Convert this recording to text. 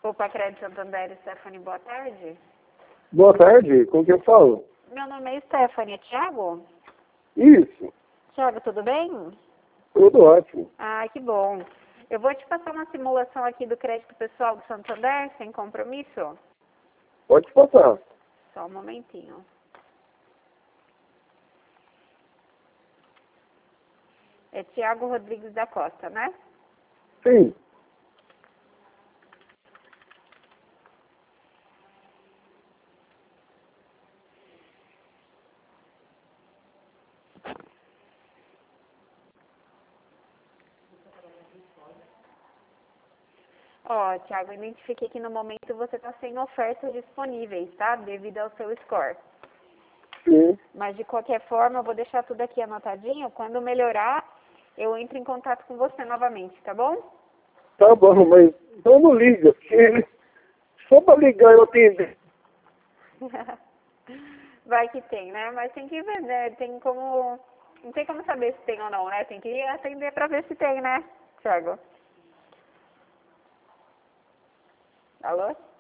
Opa, Crédito Santander, Stephanie, boa tarde. Boa tarde, com quem eu falo? Meu nome é Stephanie, é Thiago? Isso, Thiago, tudo bem? tudo ótimo. Ah, que bom. Eu vou te passar uma simulação aqui do crédito pessoal do Santander, sem compromisso. Pode passar. Só um momentinho. É Thiago Rodrigues da Costa, né? Sim, Ó, Thiago, identifiquei que no momento você está sem ofertas disponíveis, tá? Devido ao seu score. sim. Mas de qualquer forma, eu vou deixar tudo aqui anotadinho. Quando melhorar, eu entro em contato com você novamente, tá bom? Tá bom, mas então não liga, porque só pra ligar eu atender. Vai que tem, né? Mas tem que ver, né? Tem como... Não tem como saber se tem ou não, né? Tem que atender pra ver se tem, né, Thiago? Alô?